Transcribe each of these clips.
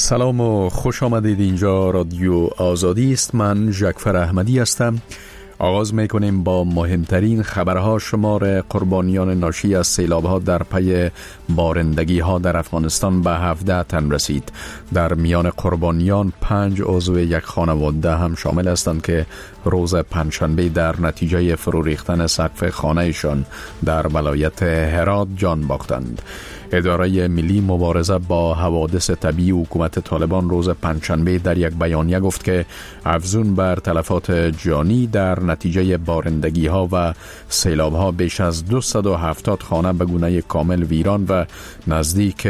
سلام و خوش آمدید. اینجا رادیو آزادی است. من ژکفر احمدی هستم. آغاز میکنیم با مهمترین خبرها. شمار قربانیان ناشی از سیلاب‌ها در پی بارندگی‌ها در افغانستان به 17 تن رسید. در میان قربانیان 5 عضو یک خانواده هم شامل هستند که روز پنجشنبه در نتیجه فرو ریختن سقف خانه‌شان در ولایت هرات جان باختند. اداره ملی مبارزه با حوادث طبیعی حکومت طالبان روز پنجشنبه در یک بیانیه گفت که افزون بر تلفات جانی در نتیجه بارندگی‌ها و سیلاب‌ها بیش از 270 خانه به گونه کامل ویران و نزدیک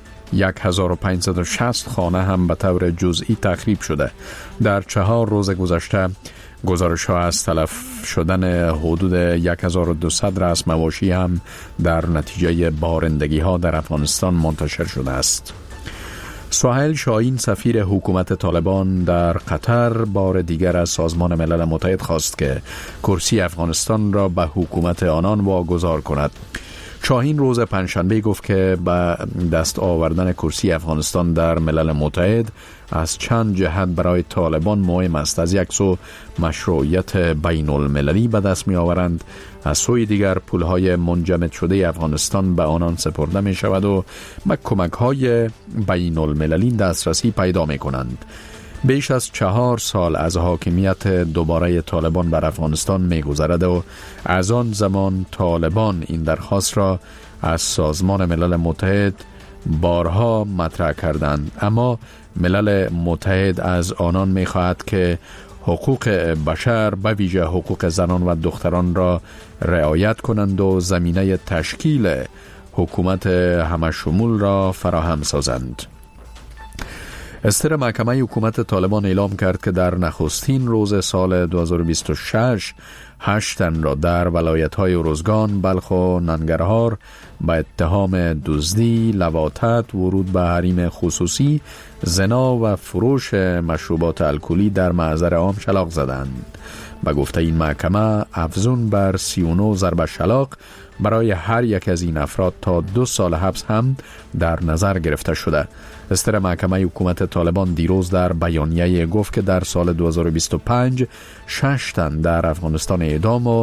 1560 خانه هم به طور جزئی تخریب شده. در 4 روز گذشته گزارش‌ها از تلف شدن حدود 1200 رأس مواشی هم در نتیجه بارندگی‌ها در افغانستان منتشر شده است. سهیل شاهین سفیر حکومت طالبان در قطر بار دیگر از سازمان ملل متحد خواست که کرسی افغانستان را به حکومت آنان واگذار کند. شاهین روز پنجشنبه گفت که به دست آوردن کرسی افغانستان در ملل متحد از چند جهت برای طالبان مهم است. از یک سو مشروعیت بین المللی به دست می آورند، از سوی دیگر پولهای منجمد شده افغانستان به آنان سپرده می شود و به کمک های بین المللی دسترسی پیدا می کنند. بیش از 4 سال از حاکمیت دوباره طالبان بر افغانستان می گذرد و از آن زمان طالبان این درخواست را از سازمان ملل متحد بارها مطرح کردند، اما ملل متحد از آنان می خواهد که حقوق بشر به ویژه حقوق زنان و دختران را رعایت کنند و زمینه تشکیل حکومت همشمول را فراهم سازند. استر محکمه حکومت طالبان اعلام کرد که در نخستین روز سال 2026 8 تن را در ولایت‌های ارزگان، بلخ و ننگرهار به اتهام دزدی، لواطت، ورود به حریم خصوصی، زنا و فروش مشروبات الکلی در محضر عام شلاق زدند. به گفته این محکمه افزون بر 39 ضرب شلاق برای هر یک از این افراد تا 2 سال حبس هم در نظر گرفته شده. استر محکمه حکومت طالبان دیروز در بیانیه گفت که در سال 2025 6 تن در افغانستان اعدام و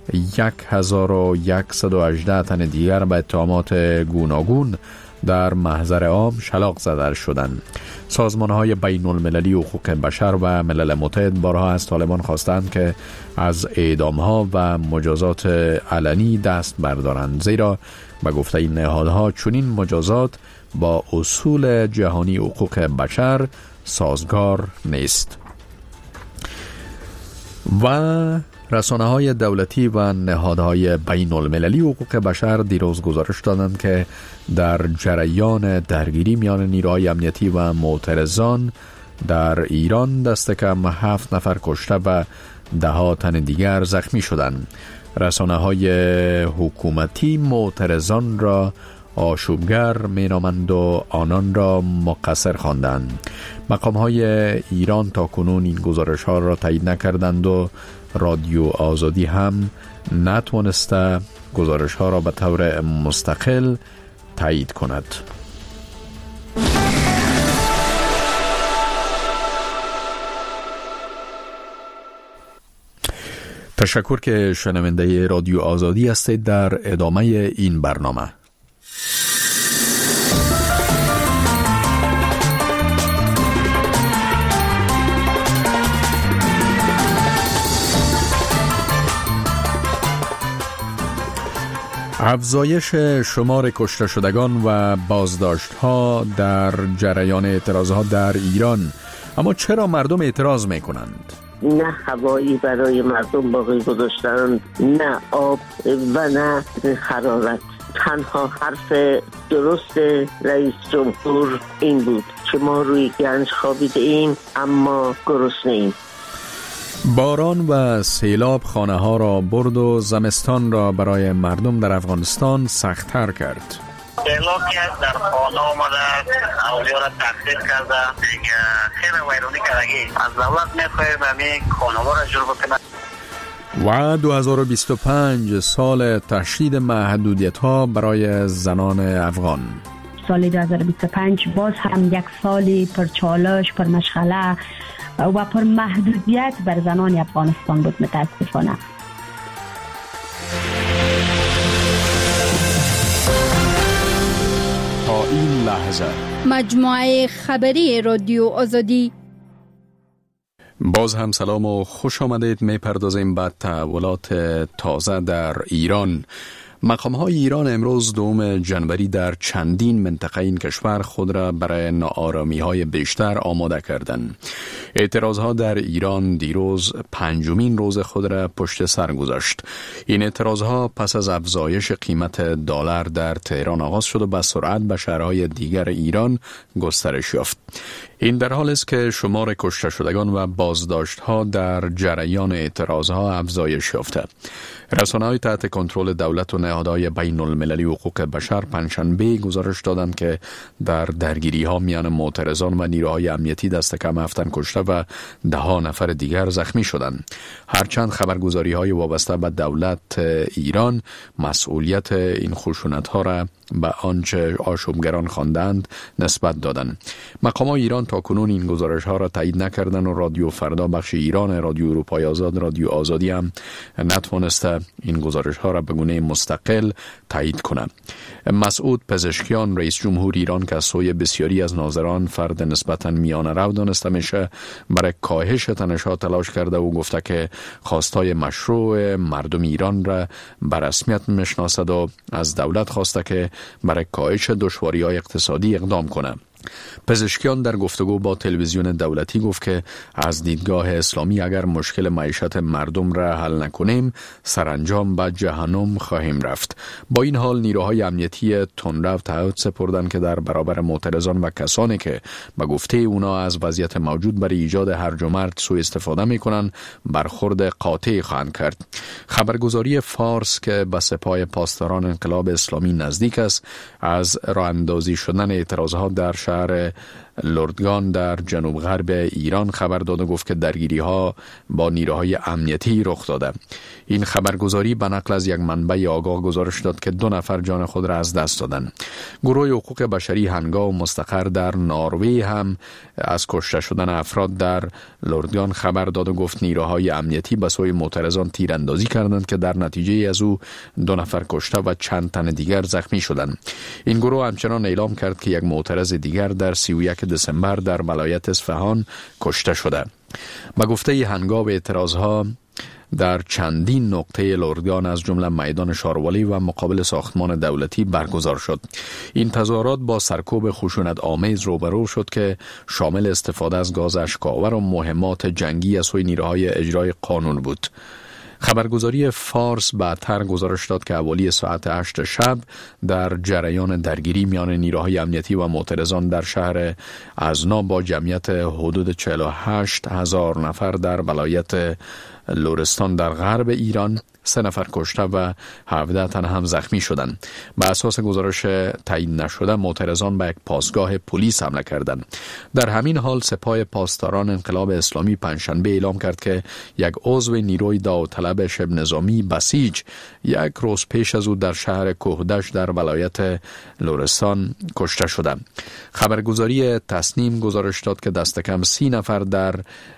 1118 تن دیگر به اتهامات گوناگون در محضر عام شلاق زده شدند. سازمان‌های بین المللی حقوق بشر و ملل متحد بارها از طالبان خواستند که از اعدام‌ها و مجازات علنی دست بردارند، زیرا به گفته این نهادها چنین مجازات با اصول جهانی حقوق بشر سازگار نیست. و رسانه‌های دولتی و نهادهای بین المللی حقوق بشر دیروز گزارش دادند که در جریان درگیری میان نیروهای امنیتی و معترضان در ایران دست کم 7 نفر کشته و 10 تن دیگر زخمی شدند. رسانه‌های حکومتی معترضان را آشوبگر مینامند و آنان را مقصر خواندند. مقام‌های ایران تا کنون این گزارش‌ها را تایید نکردند و رادیو آزادی هم نتوانسته گزارش‌ها را به طور مستقل تایید کند. تشکر که شنونده رادیو آزادی هستید. در ادامه این برنامه افزایش شمار کشته شدگان و بازداشت‌ها در جریان اعتراضات در ایران. اما چرا مردم اعتراض می‌کنند؟ نه هوایی برای مردم باقی گذاشتند، نه آب و نه حرارت. تنها حرف درست رئیس جمهور این بود که ما روی گنج خوابیده ایم اما گرسنه ایم. باران و سیلاب خانه ها را برد و زمستان را برای مردم در افغانستان سخت‌تر کرد. سیلاب که در خانه آمده اولیا را تخریب کرده، خیلی ویرانی کردگی. از دولت میخواهیم همین خانه ها را جور بکنه. و 2025 سال تشدید محدودیت ها برای زنان افغان. سال 2025 باز هم یک سال پر چالش، پر مشغله و پر محدودیت بر زنان افغانستان بود متاسفانه. تا این لحظه مجموعه خبری رادیو آزادی. باز هم سلام و خوش آمدید. میپردازیم به تحولات تازه در ایران. مقام‌های ایران امروز 2 جنوری در چندین منطقه این کشور خود را برای ناآرامی‌های بیشتر آماده کردند. اعتراضها در ایران دیروز 5مین روز خود را پشت سر گذاشت. این اعتراضها پس از افزایش قیمت دلار در تهران آغاز شد و به سرعت به شهرهای دیگر ایران گسترش یافت. این در حالی است که شمار کشته شدگان و بازداشت‌ها در جریان اعتراضها افزایش یافته. رسانه‌های تحت کنترل دولت و نهادهای بین‌المللی حقوق بشر پنجشنبه گزارش دادند که در درگیری‌ها میان معترضان و نیروهای امنیتی دست کم 7 تن کشته و 10 نفر دیگر زخمی شدند. هرچند خبرگزاری‌های وابسته به دولت ایران مسئولیت این خشونت‌ها را به آنچه آشوبگران خواندند نسبت دادند. مقامات ایران تاکنون این گزارش‌ها را تایید نکردند و رادیو فردا بخش ایران رادیو اروپای آزاد رادیو آزادی هم نتوانسته این گزارش‌ها را به گونه مستقل تایید کند. مسعود پزشکیان رئیس جمهور ایران که از سوی بسیاری از ناظران فرد نسبتاً میانه رو دانسته میشه برای کاهش تنش‌ها تلاش کرده و گفته که خواستای مشروع مردم ایران را به رسمیت میشناسد و از دولت خواسته که برای کاهش دشواری‌های اقتصادی اقدام کنند. پزشکیان در گفتگو با تلویزیون دولتی گفت که از دیدگاه اسلامی اگر مشکل معیشت مردم را حل نکنیم سرانجام به جهنم خواهیم رفت. با این حال نیروهای امنیتی تندرو تعهد سپردند که در برابر معترضان و کسانی که به گفته اونا از وضعیت موجود برای ایجاد هرج و مرج سوء استفاده میکنند برخورد قاطع خواهند کرد. خبرگزاری فارس که به سپاه پاسداران انقلاب اسلامی نزدیک است از راه اندازی شدن اعتراضات در شهر لردگان در جنوب غرب ایران خبر داد و گفت که درگیری‌ها با نیروهای امنیتی رخ داده. این خبرگزاری به نقل از یک منبع آگاه گزارش داد که 2 نفر جان خود را از دست دادند. گروه حقوق بشری هنگا و مستقر در نروژ هم از کشته شدن افراد در لردگان خبر داد و گفت نیروهای امنیتی به سوی معترضان تیراندازی کردند که در نتیجه از او 2 نفر کشته و چند تن دیگر زخمی شدند. این گروه همچنان اعلام کرد که یک معترض دیگر در 31 دسامبر در ولایت اصفهان کشته شده. به گفته هنگام اعتراضها در چندین نقطه لردگان از جمله میدان شاروالی و مقابل ساختمان دولتی برگزار شد. این تظاهرات با سرکوب خشونت آمیز روبرو شد که شامل استفاده از گاز اشک‌آور و مهمات جنگی از سوی نیروهای اجرای قانون بود. خبرگزاری فارس بعدتر گزارش داد که حوالی ساعت 8 شب در جریان درگیری میان نیروهای امنیتی و معترضان در شهر ازنا با جمعیت حدود 48,000 نفر در ولایت لرستان در غرب ایران 3 نفر کشته و 17 تن هم زخمی شدند. به اساس گزارش تایید نشده معترضان به یک پاسگاه پلیس حمله کردند. در همین حال سپاه پاسداران انقلاب اسلامی پنجشنبه اعلام کرد که یک عضو نیروی داوطلب شبه نظامی بسیج 1 روز پیش از او در شهر کوهدشت در ولایت لرستان کشته شده. خبرگزاری تصنیم گزارش داد که دست کم 30 نفر در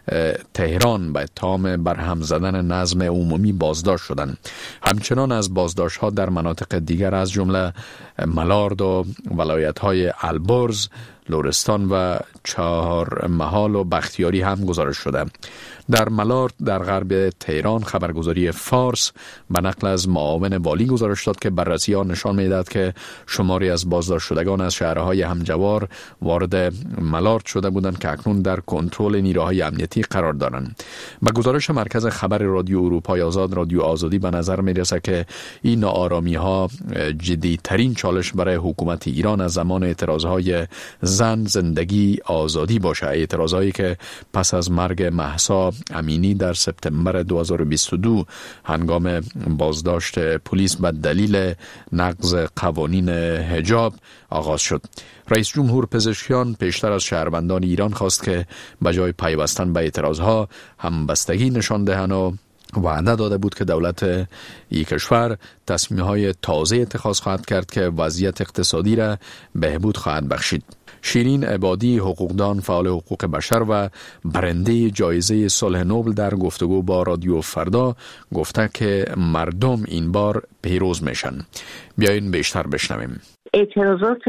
تهران به اتهام برهم زدن نظم عمومی بازداشت شدند. همچنان از بازداشت‌ها در مناطق دیگر از جمله ملارد و ولایت‌های البرز، لرستان و چهارمحال و بختیاری هم گزارش شده. در ملارد در غرب تهران خبرگزاری فارس به نقل از معاون والی گزارش داد که بررسی‌ها نشان می‌دهد که شماری از بازداشت شدگان از شهرهای همجوار وارد ملارد شده بودند که اکنون در کنترل نیروهای امنیتی قرار دارند. به گزارش مرکز خبر رادیو اروپای آزاد رادیو آزادی به نظر می‌رسد که این ناآرامی‌ها جدی‌ترین چالش برای حکومت ایران از زمان اعتراض‌های زن زندگی آزادی باشه. اعتراضایی که پس از مرگ مهسا امینی در سپتامبر 2022 هنگام بازداشت پلیس به دلیل نقض قوانین حجاب آغاز شد. رئیس جمهور پزشکیان پیشتر از شهروندان ایران خواست که به جای پیوستن به اعتراضها همبستگی نشان دهند و وعده داده بود که دولت یک کشور تصمیم‌های تازه اتخاذ خواهد کرد که وضعیت اقتصادی را بهبود خواهد بخشید. شیرین عبادی، حقوقدان، فعال حقوق بشر و برنده جایزه صلح نوبل در گفتگو با رادیو فردا گفته که مردم این بار پیروز میشن. بیاین بیشتر بشنویم. اعتراضات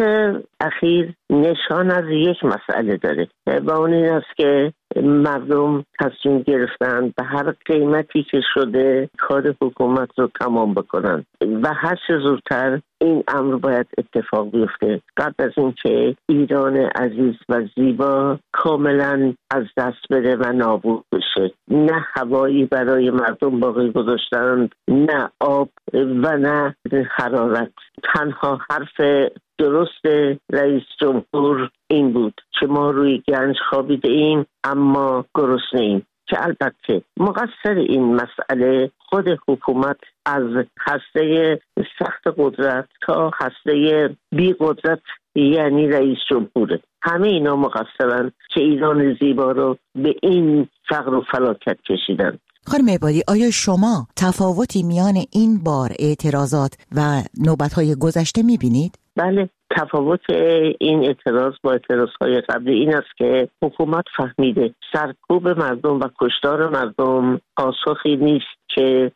اخیر نشان از یک مسئله داره و اون این است که مردم تصمیم گرفتن به هر قیمتی که شده کار حکومت رو تمام بکنن و هر چه زودتر این امر باید اتفاق بیفته قبل از اینکه ایران عزیز و زیبا کاملا از دست بره و نابود بشه. نه هوایی برای مردم باقی گذاشتند، نه آب و نه حرارت. تنها حرف درست رئیس جمهور این بود که ما روی گنج خوابیده ایم اما گرسنه ایم، که البته مقصر این مسئله خود حکومت از هسته سخت قدرت تا هسته بی قدرت یعنی رئیس جمهوره. همه اینا مقصرن که ایران زیبا رو به این فقر و فلاکت کشیدن. خانم عبادی، آیا شما تفاوتی میان این بار اعتراضات و نوبت‌های گذشته می‌بینید؟ بله، تفاوت این اعتراض با اعتراضهای قبلی این است که حکومت فهمیده سرکوب مردم و کشتار مردم پاسخی نیست که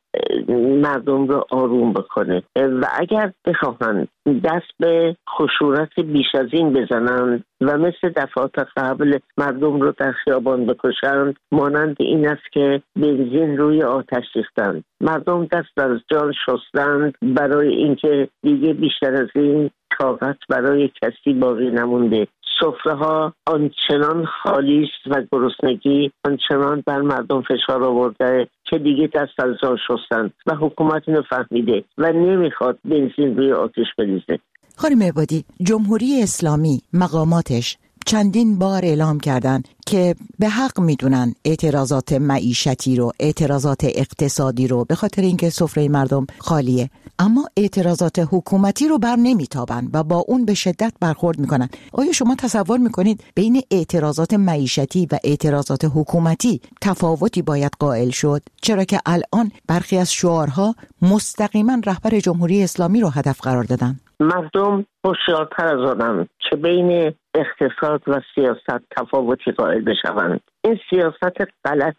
مردم رو آروم بکنه و اگر بخواهند دست به خشونت بیش از این بزنند و مثل دفعات قبل مردم رو در خیابان بکشند، مانند این است که بنزین روی آتش ریختند. مردم دست از جان شستند برای اینکه دیگه بیشتر از این طاقت برای کسی باقی نمونده. سفره ها آنچنان خالی است و گرسنگی آنچنان بر مردم فشار آورده که دیگه دست از جان شستند و حکومت اینو فهمیده و نمیخواد بنزین روی آتش بریزه. خانم عبادی، جمهوری اسلامی مقاماتش چندین بار اعلام کردن که به حق میدونن اعتراضات معیشتی رو، اعتراضات اقتصادی رو، به خاطر اینکه سفره مردم خالیه، اما اعتراضات حکومتی رو بر نمیتابن و با اون به شدت برخورد میکنن. آیا شما تصور میکنید بین اعتراضات معیشتی و اعتراضات حکومتی تفاوتی باید قائل شد؟ چرا که الان برخی از شعارها مستقیما رهبر جمهوری اسلامی رو هدف قرار دادن. مردم هوشیارتر از آنند که بین اقتصاد و سیاست تفاوتی قائل بشوند. این سیاست غلط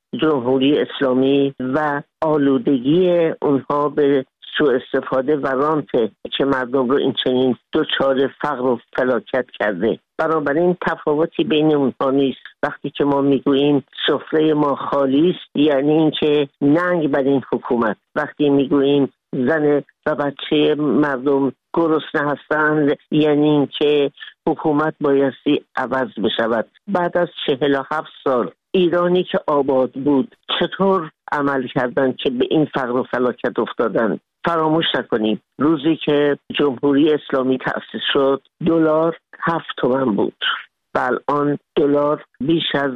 جمهوری اسلامی و آلودگی اونها به سوء استفاده و رانت که مردم رو این چنین دچار فقر و فلاکت کرده. بنابراین تفاوتی بین اونها نیست. وقتی که ما میگوییم سفره ما خالی است یعنی اینکه ننگ بر این حکومت. وقتی میگوییم زن و بچه مردم گرسنه هستند یعنی اینکه حکومت بایستی عوض بشود. بعد از 47 سال ایرانی که آباد بود چطور عمل کردند که به این فقر و فلاکت افتادند؟ فراموش نکنیم روزی که جمهوری اسلامی تأسیس شد دلار 7 تومان بود و الان دلار بیش از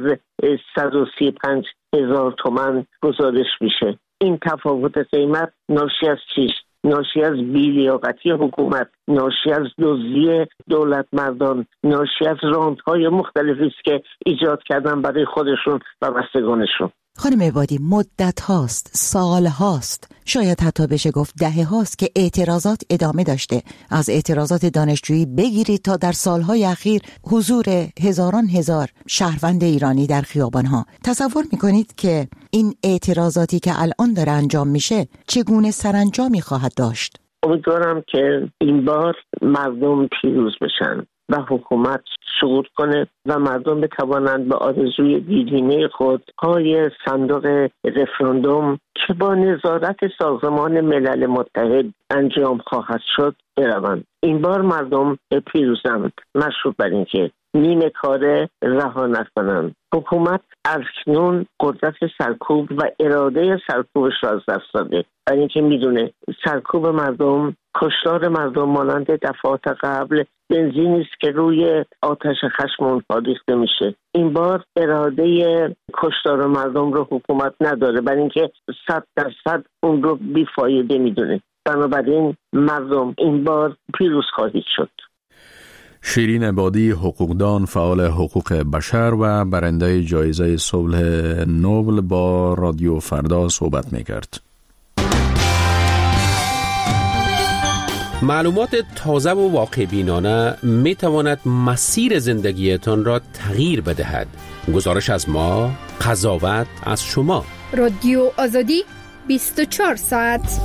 135,000 تومان گزارش میشه. این تفاوت قیمت ناشی از چیست؟ ناشی از بی‌لیاقتی حکومت، ناشی از دزدی دولت مردان، ناشی از راندهای مختلفی است که ایجاد کردن برای خودشون و بستگانشون. خانم عبادی، مدت هاست، سال هاست، شاید حتی بشه گفت دهه هاست که اعتراضات ادامه داشته. از اعتراضات دانشجویی بگیرید تا در سالهای اخیر حضور هزاران هزار شهروند ایرانی در خیابانها. تصور میکنید که این اعتراضاتی که الان داره انجام میشه چگونه سرانجامی خواهد داشت؟ امیدوارم که این بار مردم پیروز بشن و حکومت سقوط کنه و مردم بتوانند به آرزوی دیرینه خود پای صندوق رفراندوم که با نظارت سازمان ملل متحد انجام خواهد شد بروند. این بار مردم پیروزند، مشروط بر اینکه نیمه کاره رها نکنند. حکومت اکنون قدرت سرکوب و اراده سرکوبش را از دست داده، برای اینکه میدونه سرکوب مردم، کشتار مردم مانند دفعات قبل بنزینی است که روی آتش خشم اونها ریخته میشه. این بار اراده کشتار مردم رو حکومت نداره، برای اینکه 100% اون رو بیفایده میدونه. بنابراین مردم این بار پیروز خواهید شد. شیرین عبادی، حقوقدان، فعال حقوق بشر و برنده جایزه صلح نوبل با رادیو فردا صحبت می‌کرد. معلومات تازه و واقع بینانه می تواند مسیر زندگیتان را تغییر بدهد. گزارش از ما، قضاوت از شما. رادیو آزادی 24 ساعت.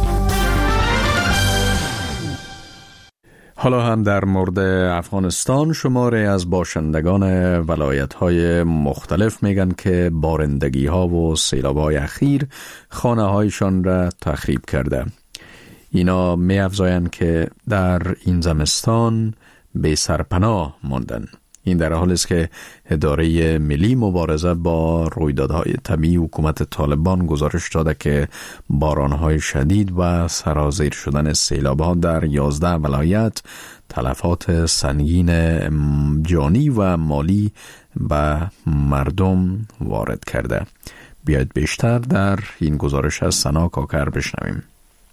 حالا هم در مورد افغانستان شماره از باشندگان ولایت‌های مختلف میگن که بارندگی‌ها و سیلاب‌های اخیر خانه‌هایشان را تخریب کرده. اینا می‌افزایند که در این زمستان بی سرپناه ماندن. این در حالی است که اداره ملی مبارزه با رویدادهای طبیعی حکومت طالبان گزارش داده که بارانهای شدید و سرازیر شدن سیلاب‌ها در 11 ولایت تلفات سنگین جانی و مالی به مردم وارد کرده. بیاید بیشتر در این گزارش از سنا کاکر بشنویم.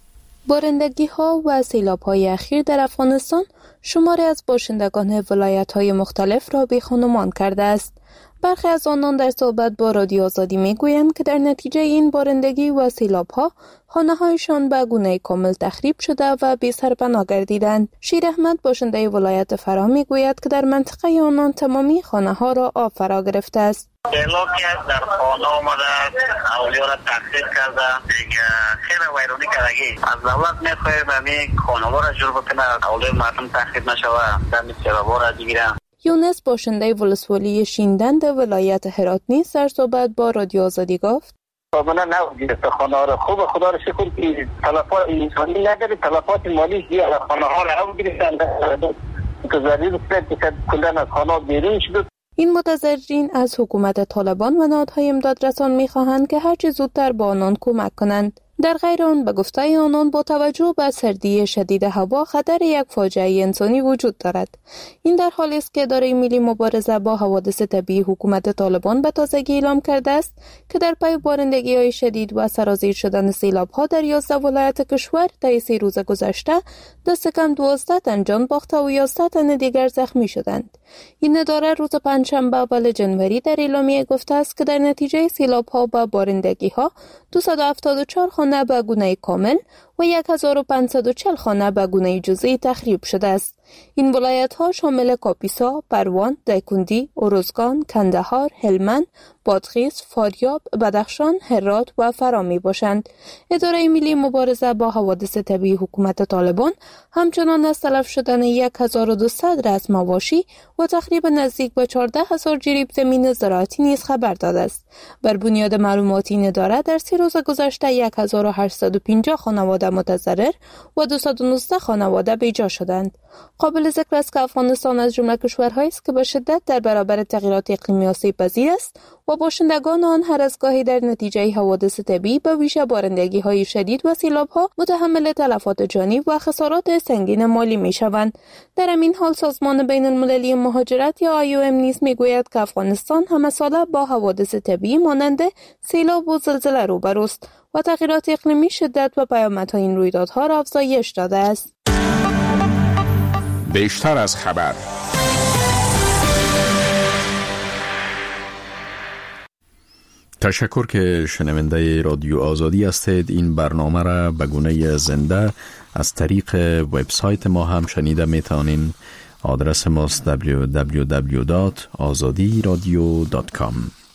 بارندگی‌ها و سیلاب‌های اخیر در افغانستان شماری از باشندگان ولایت‌های مختلف را بی‌خانمان کرده است. برخی از آنان در صحبت با رادیو آزادی می‌گویند که در نتیجه این بارندگی و سیلاب‌ها خانه‌هایشان به گونه کامل تخریب شده و بی سرپناه گردیدند. شیر احمد باشنده ولایت فراه می‌گوید که در منطقه آنان تمامی خانه‌ها را آب فرا گرفته است. سیلاب که در خانه آمده اولیا را تخریب کرده، دیگه خیلی ویرانی کردگی. از دولت میخواهیم همین خانه‌ها را جور بکنه، اولیا مردم تخریب نشوه، در سیلاب‌ها را بگیرن. یونس باشنده ولسوالی شیندند ولایت هرات نیز در صحبت با رادیو آزادی گفت: من نگرفت خانه را خوب، خدا را شکر که تلفات انسانی نداره، تلفات مالی زیاد خانه ها را هم گرفتن که ضریر که کلن از خانه بیرون شد. این متضررین از حکومت طالبان و نهادهای امدادرسان می‌خواهند که هرچه زودتر با آنان کمک کنند. در غیر آن به گفته آنان با توجه به سردی شدید هوا خطر یک فاجعه انسانی وجود دارد. این در حالی است که اداره ملی مبارزه با حوادث طبیعی حکومت طالبان به تازگی اعلام کرده است که در پی بارندگی‌های شدید و سرازیر شدن سیلاب‌ها در 11 ولایت کشور طی 3 روز گذشته دست کم 12 تن جان باخته و 11 تن دیگر زخمی شدند. این اداره روز پنجشنبه اول جنوری در اعلامیه گفته است که در نتیجه سیلاب‌ها و بارندگی‌ها 274 خانه به گونه کامل و 1540 خانه به گونه جزئی تخریب شده است. این ولایت‌ها شامل کاپیسا، پروان، دایکندی، ارزگان، کندهار، هلمند، بادغیس، فاریاب، بدخشان، هرات و فرا میباشند. اداره ملی مبارزه با حوادث طبیعی حکومت طالبان همچنان از تلف شدن 1200 رأس مواشی و تخریب نزدیک به 14000 جریب زمین زراعتی نیز خبر داده است. بر بنیاد معلومات این اداره در 3 روز گذشته 1850 خانواده متضرر و 219 خانواده بیجا شدند. قابل ذکر است که افغانستان از جمله کشورهایی است که به شدت در برابر تغییرات اقلیمی آسیب پذیر است و باشندگان آن هر از گاهی در نتیجه حوادث طبیعی به ویژه بارندگی‌های شدید و سیلاب‌ها متحمل تلفات جانی و خسارات سنگین مالی می‌شوند. در همین حال سازمان بین‌المللی مهاجرت یا IOM نیز می‌گوید که افغانستان همه ساله با حوادث طبیعی مانند سیلاب و زلزله روبروست و تغییرات اقلیمی شدت و پیامدهای این رویدادها را افزایش داده است. بیشتر از خبر. تشکر که شنونده رادیو آزادی هستید. این برنامه را به گونه زنده از طریق وبسایت ما هم شنیده میتونین. آدرس ماست www.azadiradio.com.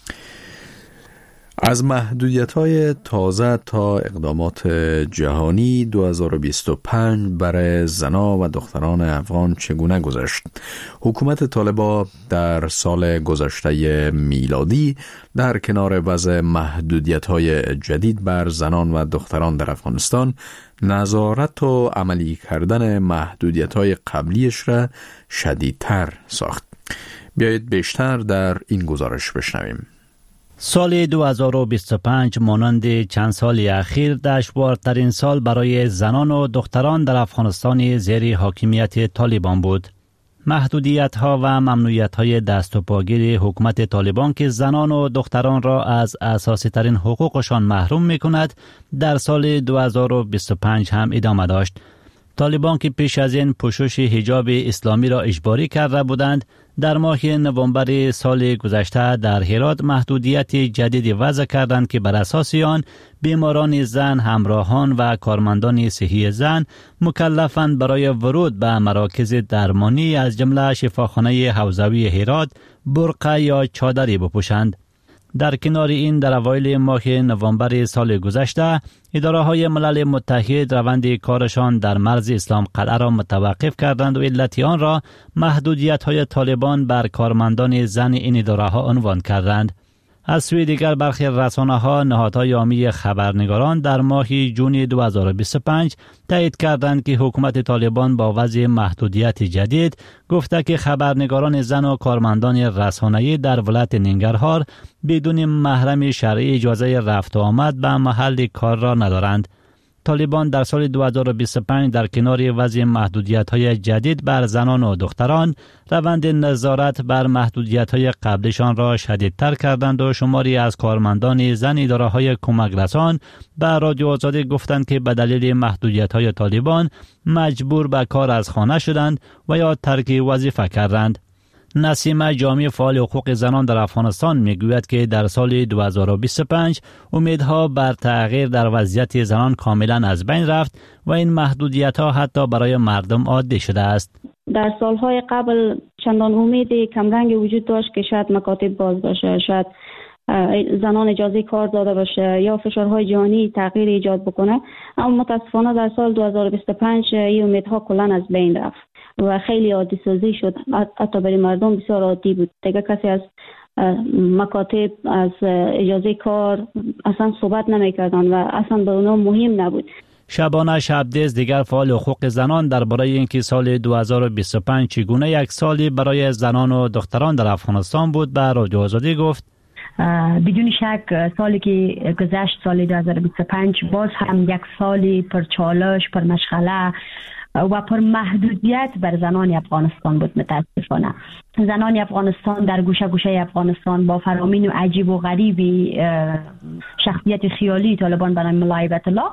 از محدودیت‌های تازه تا اقدامات جهانی 2025 برای زنان و دختران افغان چگونه گذشت؟ حکومت طالبان در سال گذشته میلادی در کنار وضع محدودیت‌های جدید بر زنان و دختران در افغانستان نظارت و عملی کردن محدودیت‌های قبلیش را شدیدتر ساخت. بیایید بیشتر در این گزارش بشنویم. سال 2025 مانند چند سال اخیر دشوارترین سال برای زنان و دختران در افغانستان زیر حاکمیت طالبان بود. محدودیت‌ها و ممنوعیت‌های دست و پاگیر حکومت طالبان که زنان و دختران را از اساسی ترین حقوقشان محروم می‌کند، در سال 2025 هم ادامه داشت. طالبان که پیش از این پوشش حجاب اسلامی را اجباری کرده بودند، در ماه نوامبر سال گذشته در هرات محدودیت جدید وضع کردند که بر اساس آن بیماران زن، همراهان و کارمندان صحی زن مکلفند برای ورود به مراکز درمانی از جمله شفاخانه حوزوی هرات برقع یا چادری بپوشند. در کنار این در اوایل ماه نوامبر سال گذشته اداره‌های ملل متحد روند کارشان در مرز اسلام قلعه را متوقف کردند و علت آن را محدودیت‌های طالبان بر کارمندان زن این اداره‌ها عنوان کردند. از سوی دیگر برخی رسانه‌ها نهادهای عامی خبرنگاران در ماه جون 2025 تایید کردند که حکومت طالبان با وضع محدودیت جدید گفته که خبرنگاران زن و کارمندان رسانه‌ای در ولایت ننگرهار بدون محرم شرعی اجازه رفت و آمد به محل کار را ندارند. طالبان در سال 2025 در کنار وضع محدودیت‌های جدید بر زنان و دختران روند نظارت بر محدودیت‌های قبلشان را شدیدتر کردند و شماری از کارمندان زن اداره‌های کمک رسان به رادیو آزادی گفتند که به دلیل محدودیت‌های طالبان مجبور به کار از خانه شدند و یا ترک وظیفه کردند. نسیم جامی فعال حقوق زنان در افغانستان میگوید که در سال 2025 امیدها بر تغییر در وضعیت زنان کاملا از بین رفت و این محدودیت‌ها حتی برای مردم عادی شده است. در سالهای قبل چندان امید کمرنگ وجود داشت که شاید مکاتب باز باشه، شاید زنان اجازه کار داده باشه یا فشارهای جهانی تغییر ایجاد بکنه، اما متاسفانه در سال 2025 این امیدها کلا از بین رفت و خیلی عادی سازی شد. حتی برای مردم بسیار عادی بود. دیگه کسی از مکاتب، از اجازه کار اصلا صحبت نمی‌کردند و اصلا به اونا مهم نبود. شبانه شبدیز دیگر فعال حقوق زنان درباره اینکه سال 2025 چگونه یک سالی برای زنان و دختران در افغانستان بود به رادیو آزادی گفت: بدون شک سالی که گذشت، سال 2025 باز هم یک سالی پر چالش، پر مشغله و پر محدودیت بر زنان افغانستان بود. متاسفانه زنان افغانستان در گوشه گوشه افغانستان با فرامین و عجیب و غریبی شخصیت خیالی طالبان برای ملاعبت الله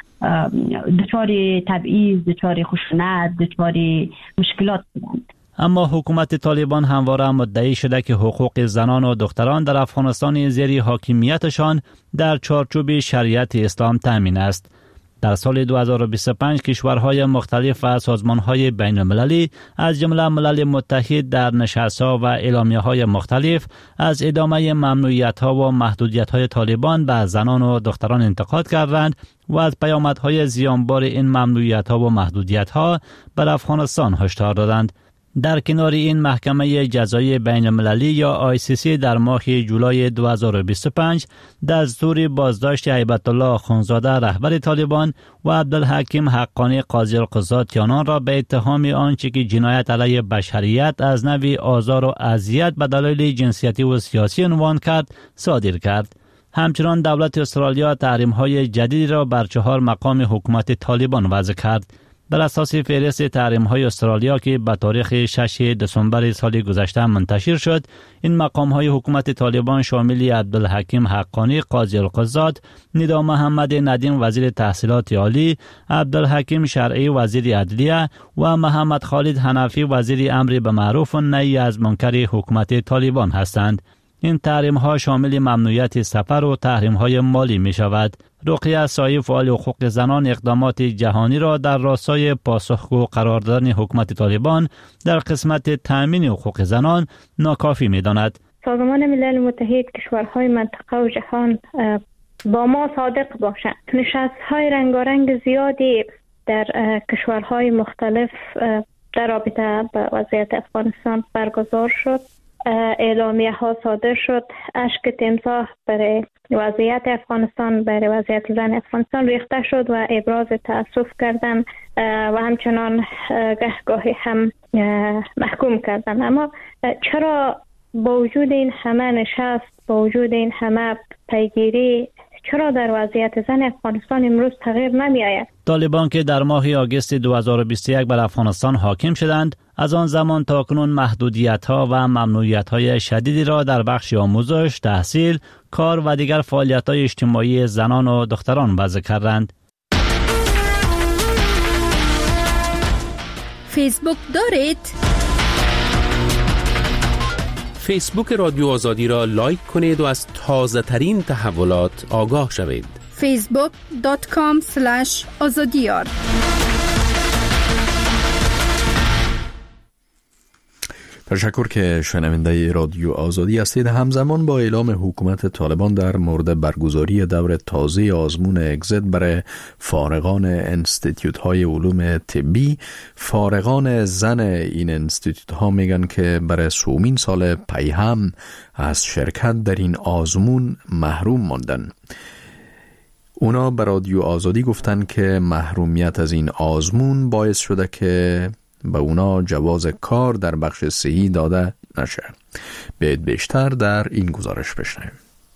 دچار تبعیض، دچار خشونت، دچار مشکلات بودند. اما حکومت طالبان همواره مدعی شده که حقوق زنان و دختران در افغانستان زیر حاکمیتشان در چارچوب شریعت اسلام تامین است. در سال 2025 کشورهای مختلف و سازمانهای بین المللی از جمله ملل متحد در نشست‌ها و اعلامیه‌های مختلف از ادامه ممنوعیت‌ها و محدودیت‌های طالبان به زنان و دختران انتقاد کردند و از پیامدهای زیانبار این ممنوعیت‌ها و محدودیت‌ها بر افغانستان هشدار دادند. در کنار این محکمه جزایی بین المللی یا ICC در ماه جولای 2025 دستور بازداشت هیبت الله آخونزاده رهبر طالبان و عبدالحکیم حقانی قاضی القضات یانان را به اتهام آنچه که جنایت علیه بشریت از نوع آزار و اذیت به دلایل جنسیتی و سیاسی عنوان کرد صادر کرد. همچنان دولت استرالیا تحریم‌های جدیدی را بر 4 مقام حکومت طالبان وضع کرد. بر اساس فهرست تحریم‌های استرالیا که به تاریخ 6 دسامبر سال گذشته منتشر شد، این مقام‌های حکومت طالبان شامل عبدالحکیم حقانی قاضی القضات، ندا محمد ندیم وزیر تحصیلات عالی، عبدالحکیم شرعی وزیر عدلیه و محمد خالد حنفی وزیر امر بالمعروف و نهی از منکر حکومت طالبان هستند. این تحریم‌ها شامل ممنوعیت سفر و تحریم‌های مالی می‌شود. رقیه سایی فعال حقوق زنان اقدامات جهانی را در راستای پاسخگو قرار دادن حکومت طالبان در قسمت تأمین حقوق زنان ناکافی می‌داند. سازمان ملل متحد کشورهای منطقه و جهان با ما صادق باشند. نشست‌های رنگارنگ زیادی در کشورهای مختلف در رابطه با وضعیت افغانستان برگزار شد. اعلامیه ها صادر شد، اشک تمساح برای وضعیت افغانستان، برای وضعیت زن افغانستان ریخته شد و ابراز تأسف کردن و همچنان گاهی هم محکوم کردن. اما چرا با وجود این همه نشست، با وجود این همه پیگیری، چرا در وضعیت زن افغانستان امروز تغییر نمی آید؟ طالبان که در ماه آگوست 2021 بر افغانستان حاکم شدند، از آن زمان تا کنون محدودیت‌ها و ممنوعیت‌های شدیدی را در بخش آموزش، تحصیل، کار و دیگر فعالیت‌های اجتماعی زنان و دختران وضع کردند. فیسبوک دارید؟ فیسبوک رادیو آزادی را لایک کنید و از تازه ترین تحولات آگاه شوید. facebook.com/azadiyar. تشکر که شنونده رادیو آزادی هستید. همزمان با اعلام حکومت طالبان در مورد برگزاری دور تازه آزمون اگزیت برای فارغان انستیتیوت های علوم طبی، فارغان زن این انستیتیوت ها میگن که برای سومین سال پی هم از شرکت در این آزمون محروم ماندن. اونا به رادیو آزادی گفتن که محرومیت از این آزمون باعث شده که به اونا جواز کار در بخش صحی داده نشه. بیشتر در این گزارش بشنویم.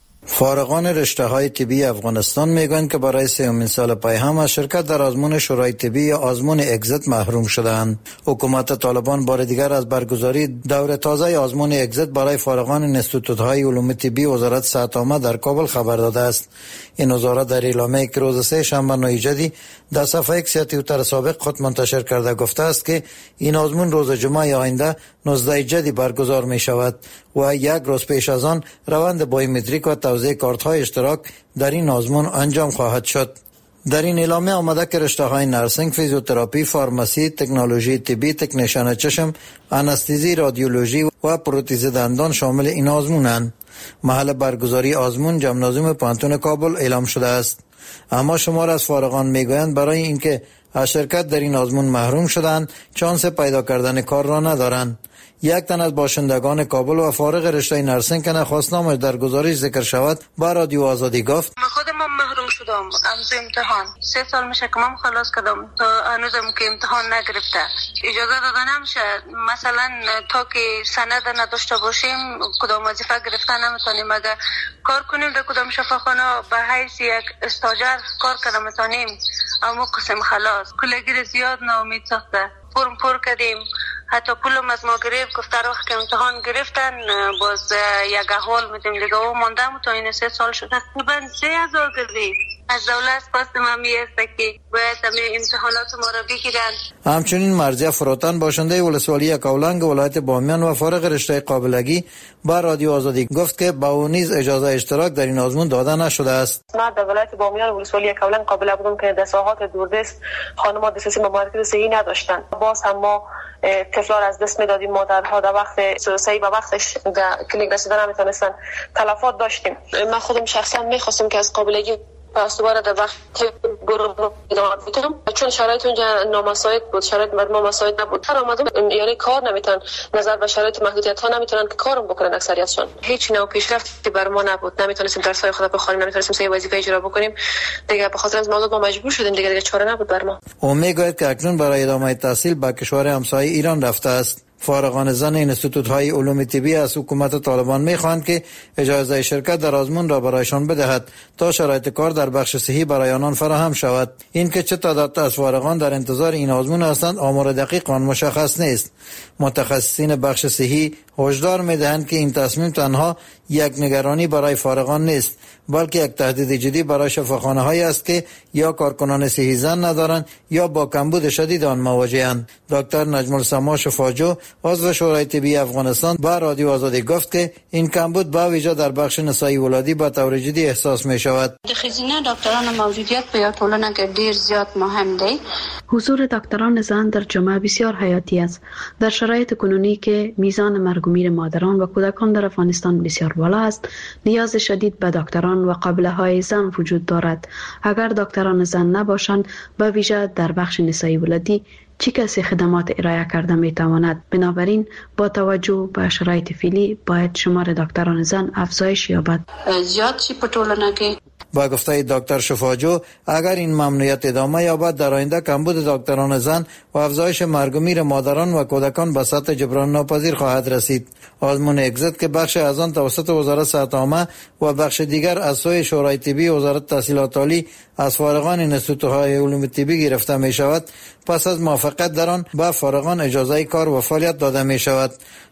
فارغان رشته های طبی افغانستان میگن که برای سومین سال پی هم از شرکت در آزمون شورای طبی یا آزمون اگزیت محروم شدند. حکومت طالبان بار دیگر از برگزاری دور تازه آزمون اگزیت برای فارغان انستیتوت های علوم طبی وزارت صحت عامه در کابل خبر داده است. این وزارت در اعلامیه‌ای که روز سه شنبه 9 جدی در صفحه اکس یا توییتر سابق خود منتشر کرده گفته است که این آزمون روز جمعه آینده 19 جدی برگزار می شود و یک روز پیش از آن روند بایومتریک و توزیع کارت های اشتراک در این آزمون انجام خواهد شد. در این اعلامیه آمده که رشته های نرسینگ، فیزیوتراپی، فارماسی، تکنولوژی طبی، تکنیشن چشم، آنستزی، رادیولوژی و پروتز دندان شامل این آزمونند. محل برگزاری آزمون جمنازیوم پانتون کابل اعلام شده است. اما شمار از فارغان میگویند برای اینکه از شرکت در این آزمون محروم شدند چانس پیدا کردن کار را ندارند. یک تن از باشندگان کابل و فارغ رشته نرسینگ که نخواستنامش در گزارش ذکر شود با رادیو آزادی گفت: خودم محروم شدم از امتحان. 3 سال میشه که من خلاص کردم تا هنوزم که امتحان نگرفته. اجازه داده نمیشه مثلا تا که سند نداشته باشیم کدام وظیفه گرفته نمیتونیم. اگر کار کنیم در کدام شفاخانه به حیث یک استاجر کار کنیم میتونیم. اما قسم خلاص کلگیر زیاد ناامید ساخته. فرم پر کردیم، حتی پولم از ما گرفت، گفت در وقت که امتحان گرفتن باز یک احوال میدیم دیگه و ماندم تا این 3 سال شد. تقریبا 3000 گردید از دولت خواستم همی است که باید همه امتحانات ما را بگیرن. همچنین مرضیه فروتن باشنده ولسوالی کولنگ ولایت بامیان و فارغ رشته قابلگی با رادیو آزادی گفت که با او نیز اجازه اشتراک در این آزمون داده نشده است. من در ولایت بامیان ولسوالی کولنگ قابل بودم که در ساحات دوردست خانم‌ها دسترسی به مراکز صحی نداشتند. باز هم ما طفلان از دست میدادیم، مادرها در وقت صحیح به وقتش در کلینیک رسیدن نمیتونستن، تلفات داشتیم. من خودم شخصا میخواستم که از قابلگی پس دوباره در وقت گروه ادامه بدم چون شرایط اونجا نامساعد بود، شرایط مردم مساعد نبود. هر آمدم یعنی کار نمیتونن، نظر به شرایط محدودیت ها نمیتونن که کارم بکنن. اکثریتشون هیچ نوع پیشرفتی بر ما نبود، نمیتونستیم درسای خود بخونیم، نمیتونستیم سه وظیفه اجرا بکنیم دیگه. به خاطر از موضوع ما مجبور شدیم دیگه چاره نبود بر ما. او میگوید که اکنون برای ادامه تحصیل به کشور همسایه ایران رفته است. فارغان زن انستیتوت های علوم طبی از حکومت طالبان میخواهند که اجازه شرکت در آزمون را برایشان بدهد تا شرایط کار در بخش صحی برای آنان فراهم شود. این که چه تعداد از فارغان در انتظار این آزمون هستند آمار دقیق آن مشخص نیست. متخصصین بخش صحی هشدار میدهند که این تصمیم تنها یک نگرانی برای فارغان نیست بلکه یک تهدید جدی برای شفاخانه هایی است که یا کارکنان صحی زن ندارند یا با کمبود شدید آن مواجهند. دکتر نجم السما شفاجو عضو شورای طبی افغانستان با رادیو آزادی گفت که این کمبود با ویژه در بخش نسایی ولادی با طور جدی احساس می شود. د ښځینه ډاکټرانو موجودیت په یو ټولنه کې ډیر زیات مهم دی. حضور دکتران زن در جامعه بسیار حیاتی است. در شرایط کنونی که میزان مرگ و میر مادران و کودکان در افغانستان بسیار بالا است، نیاز شدید به دکتران و قابله‌های زن وجود دارد. اگر دکتران زن نباشند، به ویژه در بخش نسایی ولادی، چه کسی خدمات ارائه کرده می تواند؟ بنابراین با توجه به شرایط فعلی باید شمار دکتران زن افزایش یابد. زیاد چی په ټولنه کې با گفته دکتر شفاجو اگر این ممنوعیت ادامه یابد در آینده کمبود دکتران زن و افزایش مرگ و میر مادران و کودکان به سطح جبران ناپذیر خواهد رسید. آزمون اگزیت که بخش از آن توسط وزارت صحت عامه و بخش دیگر از سوی شورای طبی وزارت تحصیلات عالی از فارغان انستیتوت‌های علوم طبی گرفته می شود، پس از موافقت در آن به فارغان اجازه کار و فعالیت داده می شود.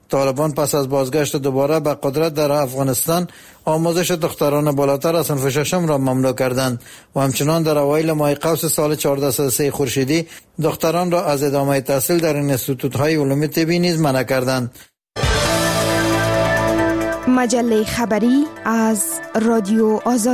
طالبان پس از بازگشت دوباره به قدرت در افغانستان آموزش دختران بالاتر از صنف ششم را ممنوع کردند و همچنان در اوایل ماه قوس سال 1403 خورشیدی دختران را از ادامه تحصیل در انستیتوت‌های علوم طبی نیز منع کردند. مجله خبری از رادیو آزادی